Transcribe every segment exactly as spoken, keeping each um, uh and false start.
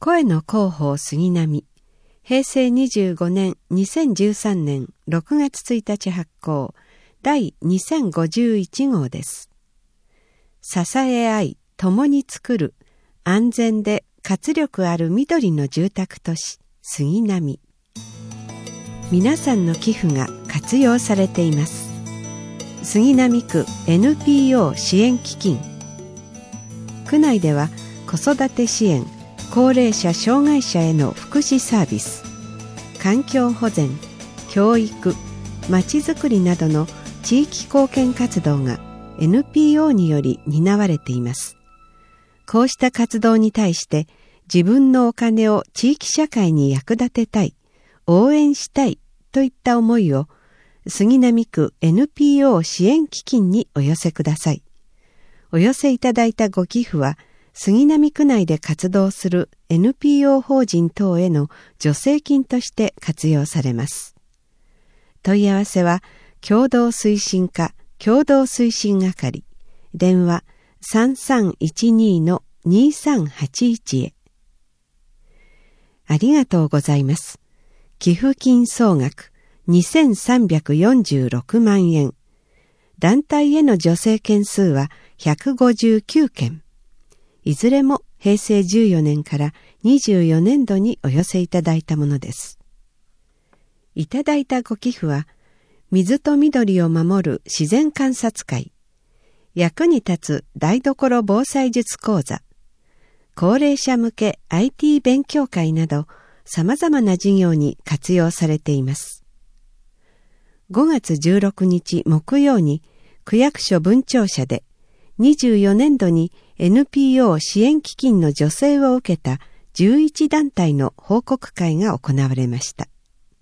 声の広報杉並、平成にじゅうごねんにせんじゅうさんねんろくがつついたち発行第にせんごじゅういち号です。支え合い共に作る安全で活力ある緑の住宅都市杉並。皆さんの寄付が活用されています。杉並区 エヌピーオー 支援基金。区内では子育て支援、高齢者障害者への福祉サービス、環境保全、教育、まちづくりなどの地域貢献活動が エヌピーオー により担われています。こうした活動に対して自分のお金を地域社会に役立てたい、応援したいといった思いを杉並区 エヌピーオー 支援基金にお寄せください。お寄せいただいたご寄付は杉並区内で活動する エヌピーオー 法人等への助成金として活用されます。問い合わせは共同推進課共同推進係、電話 さんさんいちに にさんはちいち へ。ありがとうございます。寄付金総額にせんさんびゃくよんじゅうろくまんえん。団体への助成件数はひゃくごじゅうきゅうけん。いずれも平成じゅうよねんからにじゅうよねんどにお寄せいただいたものです。いただいたご寄付は、水と緑を守る自然観察会、役に立つ台所防災術講座、高齢者向け アイティー 勉強会など、様々な事業に活用されています。ごがつじゅうろくにち木曜に、区役所分庁舎で、にじゅうよねんどに エヌピーオー 支援基金の助成を受けたじゅういちだんたいの報告会が行われました。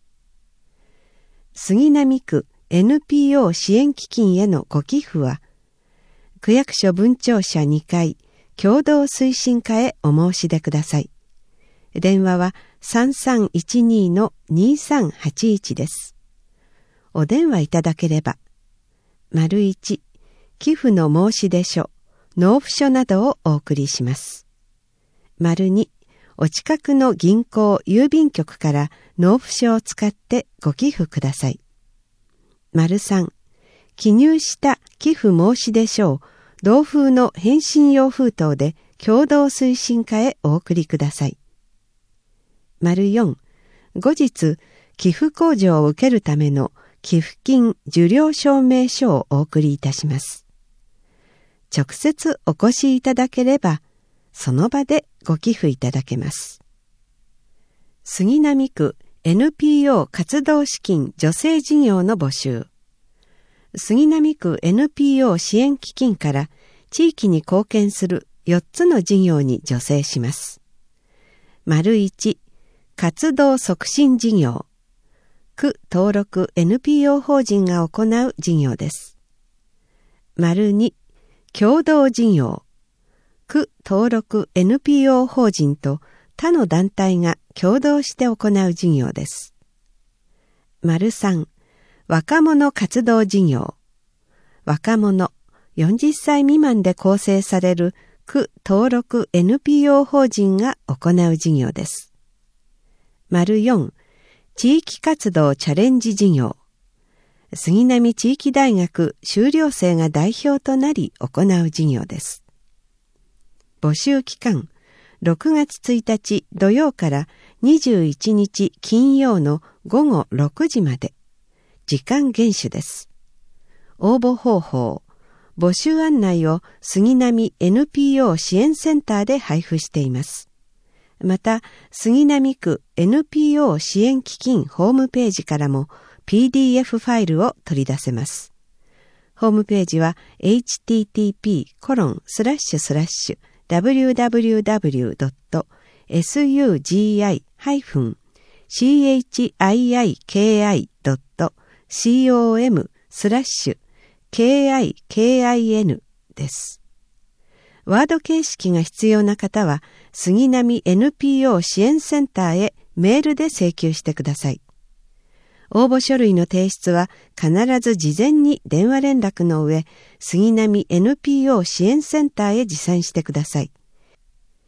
杉並区 エヌピーオー 支援基金へのご寄付は、区役所分庁舎にかい共同推進課へお申し出ください。電話は さんさんいちに にさんはちいち です。お電話いただければ、丸いち、寄付の申出書、納付書などをお送りします。丸に、お近くの銀行、郵便局から納付書を使ってご寄付ください。丸さん、記入した寄付申出書を同封の返信用封筒で共同推進課へお送りください。丸よん、後日、寄付控除を受けるための寄付金受領証明書をお送りいたします。直接お越しいただければ、その場でご寄付いただけます。杉並区 エヌピーオー 活動資金助成事業の募集。杉並区 エヌピーオー 支援基金から地域に貢献するよっつの事業に助成します。丸いち、活動促進事業。区登録 エヌピーオー 法人が行う事業です。丸に、共同事業。区登録 エヌピーオー 法人と他の団体が共同して行う事業です。丸さん、若者活動事業。若者よんじゅっさい未満で構成される区登録 エヌピーオー 法人が行う事業です。丸よん、地域活動チャレンジ事業。杉並地域大学修了生が代表となり行う事業です。募集期間、ろくがつついたち土曜からにじゅういちにち金曜のごごろくじまで。時間厳守です。応募方法、募集案内を杉並 エヌピーオー 支援センターで配布しています。また、杉並区 エヌピーオー 支援基金ホームページからもピーディーエフ ファイルを取り出せます。ホームページは エイチティーティーピーコロンスラッシュスラッシュダブリューダブリューダブリュードットエスユージーアイハイフンシーエイチアイアイケーアイドットコムスラッシュケーアイケーアイエヌ です。ワード形式が必要な方は杉並 エヌピーオー 支援センターへメールで請求してください。応募書類の提出は必ず事前に電話連絡の上、杉並 エヌピーオー 支援センターへ持参してください。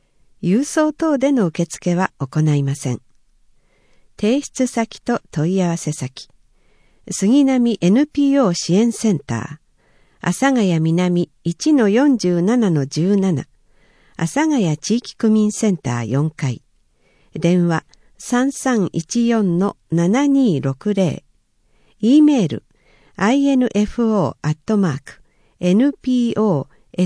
郵送等での受付は行いません。提出先と問い合わせ先。杉並 エヌピーオー 支援センター、阿佐ヶ谷南 いちのよんじゅうななのじゅうなな、阿佐ヶ谷地域区民センターよんかい、電話 さんさんいちよんのななにろくぜろ、e メール アイエヌエフオー アットマーク エヌピーオー サ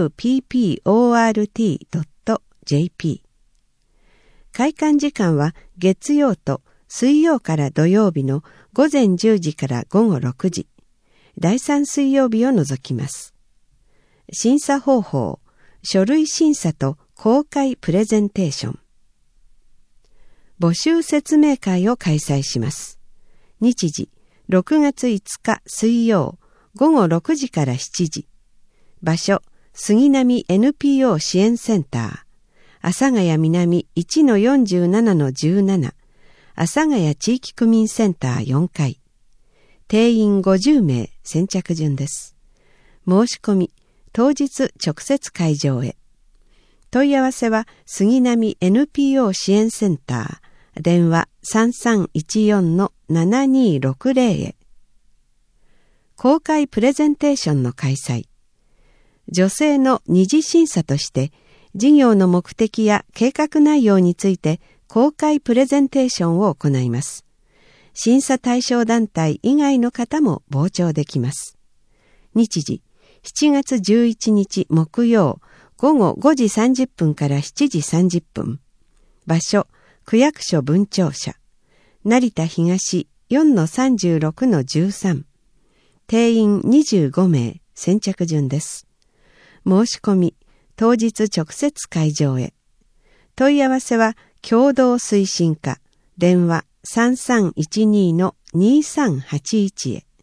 ポート ドット ジェーピー。開館時間は月曜と水曜から土曜日の午前じゅうじから午後ろくじ、だいさん水曜日を除きます。審査方法、書類審査と公開プレゼンテーション。募集説明会を開催します。日時、ろくがついつか水曜、午後ろくじからしちじ。場所、杉並 エヌピーオー 支援センター、阿佐ヶ谷南 いちのよんじゅうななのじゅうなな、阿佐ヶ谷地域区民センターよんかい。定員ごじゅうめい、先着順です。申し込み、当日直接会場へ。問い合わせは杉並 エヌピーオー 支援センター、電話 さんさんいちよんのななにろくぜろ へ。公開プレゼンテーションの開催。女性の二次審査として、事業の目的や計画内容について公開プレゼンテーションを行います。審査対象団体以外の方も傍聴できます。日時、しちがつじゅういちにち木曜、午後ごじさんじゅっぷんからしちじさんじゅっぷん。場所、区役所分庁舎。成田東 よんのさんじゅうろくのじゅうさん。定員にじゅうごめい、先着順です。申し込み、当日直接会場へ。問い合わせは共同推進課、電話さんさんいちにのにさんはちいちへ。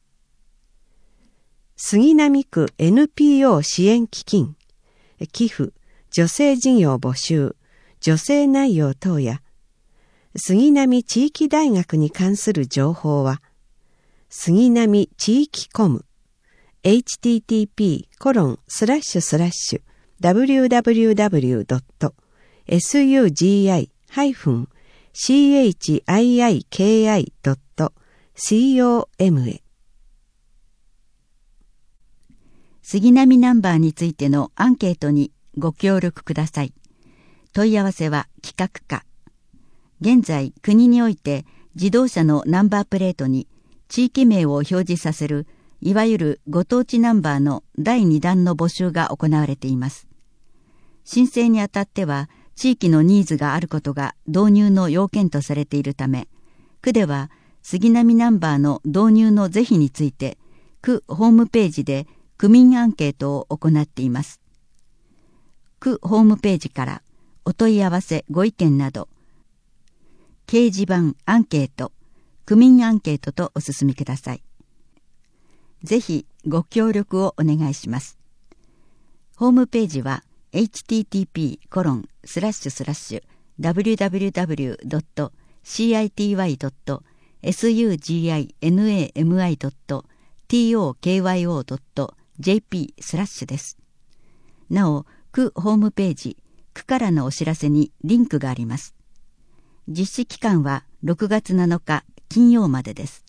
杉並区 エヌピーオー 支援基金、寄付、女性事業募集、女性内容等や、杉並地域大学に関する情報は、杉並地域コム、エイチティーティーピーコロンスラッシュスラッシュダブリューダブリューダブリュードットエスユージーアイハイフンシーエイチアイアイケーアイドットコム へ。 杉並ナンバーについてのアンケートにご協力ください。問い合わせは企画課。現在、国において自動車のナンバープレートに地域名を表示させる、いわゆるご当地ナンバーのだいにだんの募集が行われています。申請にあたっては、地域のニーズがあることが導入の要件とされているため、区では杉並ナンバーの導入の是非について、区ホームページで区民アンケートを行っています。区ホームページからお問い合わせご意見など、掲示板アンケート、区民アンケートとお進みください。ぜひご協力をお願いします。ホームページは エイチティーティーピーコロンスラッシュスラッシュダブリューダブリューダブリュードットシーアイティーワイドットエスユージーアイエヌエーエムアイドットティーオーケーワイオードットジェーピースラッシュです。なお、区ホームページ、区からのお知らせにリンクがあります。実施期間はろくがつなのか金曜までです。